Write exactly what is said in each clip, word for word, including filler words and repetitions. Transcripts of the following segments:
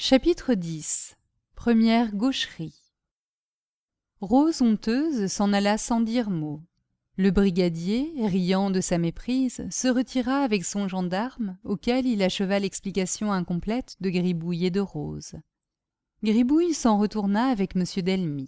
Chapitre dix. Première gaucherie. Rose honteuse s'en alla sans dire mot. Le brigadier, riant de sa méprise, se retira avec son gendarme, auquel il acheva l'explication incomplète de Gribouille et de Rose. Gribouille s'en retourna avec M. Delmy.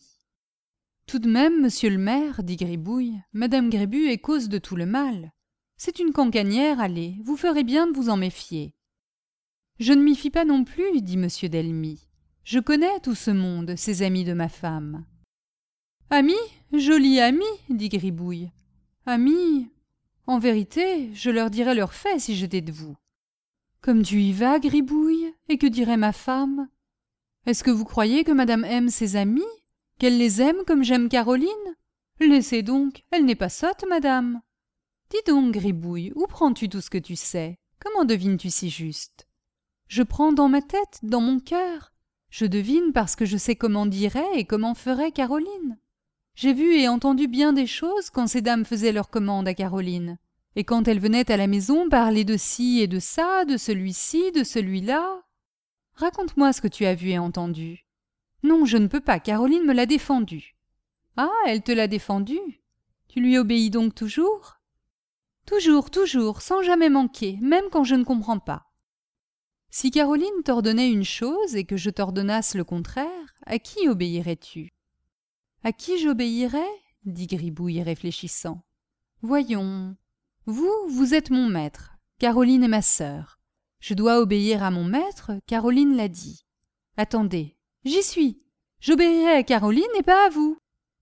« Tout de même, monsieur le maire, dit Gribouille, madame Grébu est cause de tout le mal. C'est une cancanière, allez, vous ferez bien de vous en méfier. » « Je ne m'y fie pas non plus, dit M. Delmy. Je connais tout ce monde, ces amis de ma femme. »« Amis, joli ami, dit Gribouille. Amis, en vérité, je leur dirais leurs faits si j'étais de vous. »« Comme tu y vas, Gribouille, et que dirait ma femme? Est-ce que vous croyez que madame aime ses amis, qu'elle les aime comme j'aime Caroline? Laissez donc, elle n'est pas sotte, madame. Dis donc, Gribouille, où prends-tu tout ce que tu sais? Comment devines-tu si juste? » Je prends dans ma tête, dans mon cœur. Je devine parce que je sais comment dirait et comment ferait Caroline. J'ai vu et entendu bien des choses quand ces dames faisaient leur commande à Caroline. Et quand elles venaient à la maison parler de ci et de ça, de celui-ci, de celui-là. Raconte-moi ce que tu as vu et entendu. Non, je ne peux pas, Caroline me l'a défendu. Ah, elle te l'a défendu. Tu lui obéis donc toujours? Toujours, toujours, sans jamais manquer, même quand je ne comprends pas. Si Caroline t'ordonnait une chose et que je t'ordonnasse le contraire, à qui obéirais-tu? À qui j'obéirais? Dit Gribouille réfléchissant. Voyons, vous, vous êtes mon maître, Caroline est ma sœur. Je dois obéir à mon maître, Caroline l'a dit. Attendez, j'y suis. J'obéirai à Caroline et pas à vous.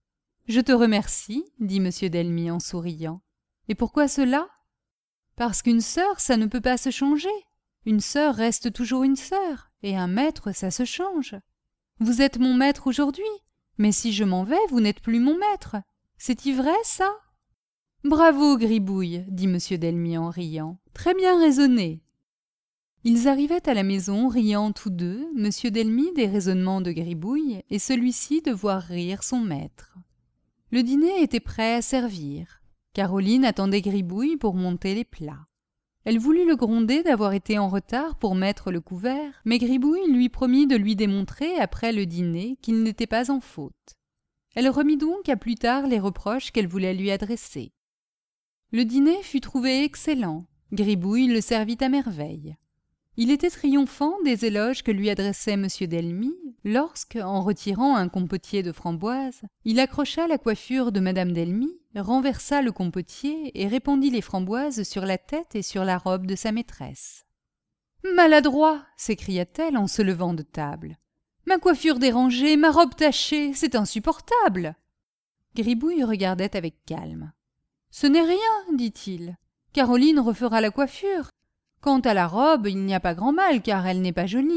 Je te remercie, dit M. Delmy en souriant. Et pourquoi cela? Parce qu'une sœur, ça ne peut pas se changer. Une sœur reste toujours une sœur, et un maître, ça se change. Vous êtes mon maître aujourd'hui, mais si je m'en vais, vous n'êtes plus mon maître. C'est-y vrai, ça? Bravo, Gribouille, dit M. Delmy en riant. Très bien raisonné. Ils arrivaient à la maison, riant tous deux, M. Delmy des raisonnements de Gribouille, et celui-ci de voir rire son maître. Le dîner était prêt à servir. Caroline attendait Gribouille pour monter les plats. Elle voulut le gronder d'avoir été en retard pour mettre le couvert, mais Gribouille lui promit de lui démontrer, après le dîner, qu'il n'était pas en faute. Elle remit donc à plus tard les reproches qu'elle voulait lui adresser. Le dîner fut trouvé excellent. Gribouille le servit à merveille. Il était triomphant des éloges que lui adressait M. Delmy lorsque, en retirant un compotier de framboises, il accrocha la coiffure de madame Delmy, renversa le compotier et répandit les framboises sur la tête et sur la robe de sa maîtresse. « Maladroit !» s'écria-t-elle en se levant de table. « Ma coiffure dérangée, ma robe tachée, c'est insupportable !» Gribouille regardait avec calme. « Ce n'est rien, dit-il. Caroline refera la coiffure. Quant à la robe, il n'y a pas grand mal, car elle n'est pas jolie. »«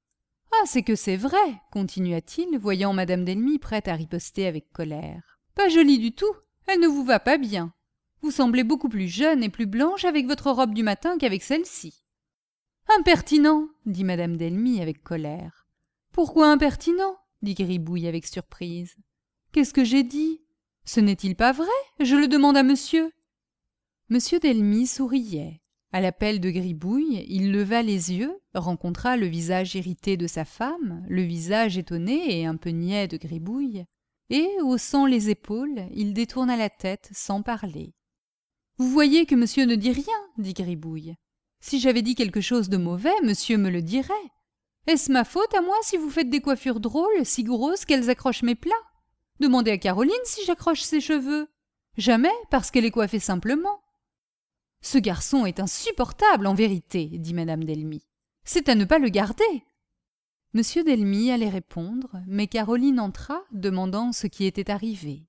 Ah, c'est que c'est vrai, continua-t-il, voyant madame Delmy prête à riposter avec colère. « Pas jolie du tout, elle ne vous va pas bien. Vous semblez beaucoup plus jeune et plus blanche avec votre robe du matin qu'avec celle-ci. »« Impertinent, dit madame Delmy avec colère. »« Pourquoi impertinent ?» dit Gribouille avec surprise. « Qu'est-ce que j'ai dit? Ce n'est-il pas vrai? Je le demande à monsieur. » Monsieur Delmy souriait. À l'appel de Gribouille, il leva les yeux, rencontra le visage irrité de sa femme, le visage étonné et un peu niais de Gribouille, et, haussant les épaules, il détourna la tête sans parler. « Vous voyez que monsieur ne dit rien, dit Gribouille. Si j'avais dit quelque chose de mauvais, monsieur me le dirait. Est-ce ma faute à moi si vous faites des coiffures drôles, si grosses qu'elles accrochent mes plats? Demandez à Caroline si j'accroche ses cheveux. Jamais, parce qu'elle est coiffée simplement. » « Ce garçon est insupportable, en vérité, dit madame Delmy. C'est à ne pas le garder. » Monsieur Delmy allait répondre, mais Caroline entra, demandant ce qui était arrivé.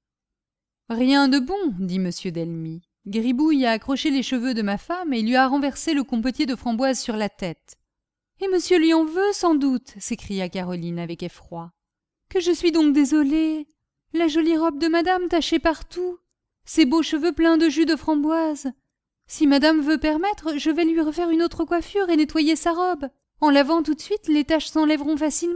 « Rien de bon, dit monsieur Delmy. Gribouille a accroché les cheveux de ma femme et lui a renversé le compotier de framboises sur la tête. »« Et monsieur lui en veut, sans doute, s'écria Caroline avec effroi. « Que je suis donc désolée. La jolie robe de madame tachée partout. Ses beaux cheveux pleins de jus de framboise. Si madame veut permettre, je vais lui refaire une autre coiffure et nettoyer sa robe. En lavant tout de suite, les taches s'enlèveront facilement. »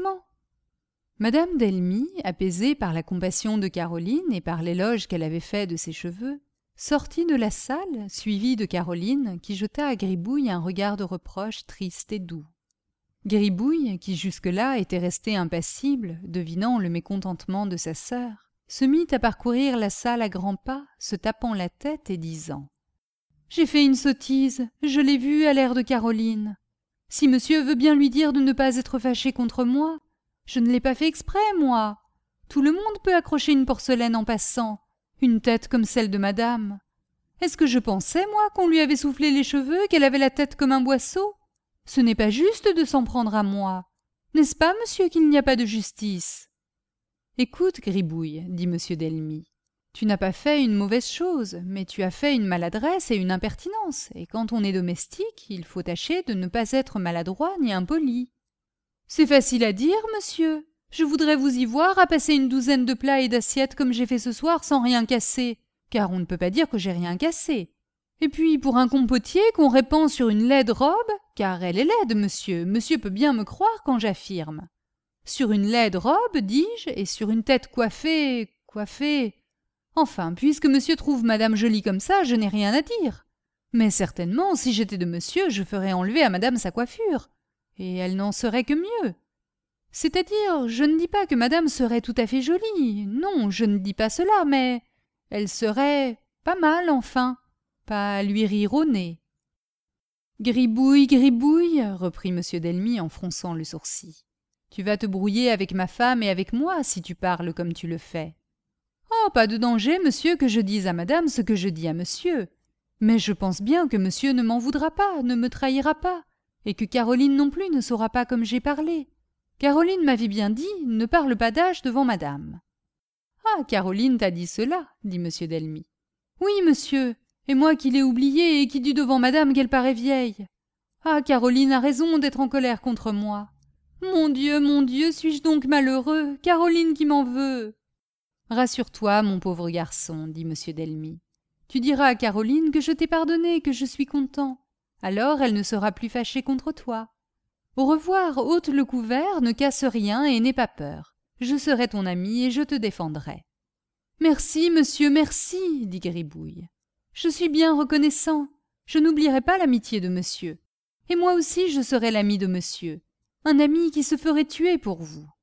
Madame Delmy, apaisée par la compassion de Caroline et par l'éloge qu'elle avait fait de ses cheveux, sortit de la salle, suivie de Caroline, qui jeta à Gribouille un regard de reproche triste et doux. Gribouille, qui jusque-là était resté impassible, devinant le mécontentement de sa sœur, se mit à parcourir la salle à grands pas, se tapant la tête et disant « J'ai fait une sottise, je l'ai vue à l'air de Caroline. Si monsieur veut bien lui dire de ne pas être fâché contre moi, je ne l'ai pas fait exprès, moi. Tout le monde peut accrocher une porcelaine en passant, une tête comme celle de madame. Est-ce que je pensais, moi, qu'on lui avait soufflé les cheveux, qu'elle avait la tête comme un boisseau? Ce n'est pas juste de s'en prendre à moi. N'est-ce pas, monsieur, qu'il n'y a pas de justice? Écoute, Gribouille, dit monsieur Delmy, tu n'as pas fait une mauvaise chose, mais tu as fait une maladresse et une impertinence, et quand on est domestique, il faut tâcher de ne pas être maladroit ni impoli. C'est facile à dire, monsieur. Je voudrais vous y voir à passer une douzaine de plats et d'assiettes comme j'ai fait ce soir sans rien casser, car on ne peut pas dire que j'ai rien cassé. Et puis, pour un compotier qu'on répand sur une laide robe, car elle est laide, monsieur, monsieur peut bien me croire quand j'affirme. Sur une laide robe, dis-je, et sur une tête coiffée, coiffée. Enfin, puisque monsieur trouve madame jolie comme ça, je n'ai rien à dire. Mais certainement, si j'étais de monsieur, je ferais enlever à madame sa coiffure, et elle n'en serait que mieux. C'est-à-dire, je ne dis pas que madame serait tout à fait jolie, non, je ne dis pas cela, mais elle serait pas mal, enfin, pas à lui rire au nez. Gribouille, Gribouille, reprit monsieur Delmy en fronçant le sourcil. Tu vas te brouiller avec ma femme et avec moi si tu parles comme tu le fais. Oh, pas de danger, monsieur, que je dise à madame ce que je dis à monsieur. Mais je pense bien que monsieur ne m'en voudra pas, ne me trahira pas, et que Caroline non plus ne saura pas comme j'ai parlé. Caroline m'avait bien dit, ne parle pas d'âge devant madame. Ah, Caroline t'a dit cela, dit monsieur Delmy. Oui, monsieur, et moi qui l'ai oublié et qui dis devant madame qu'elle paraît vieille. Ah, Caroline a raison d'être en colère contre moi. Mon Dieu, mon Dieu, suis-je donc malheureux, Caroline qui m'en veut. Rassure-toi, mon pauvre garçon, dit monsieur Delmy. Tu diras à Caroline que je t'ai pardonné, que je suis content. Alors elle ne sera plus fâchée contre toi. Au revoir, ôte le couvert, ne casse rien et n'aie pas peur. Je serai ton ami et je te défendrai. Merci, monsieur, merci, dit Gribouille. Je suis bien reconnaissant. Je n'oublierai pas l'amitié de monsieur. Et moi aussi je serai l'ami de monsieur. Un ami qui se ferait tuer pour vous.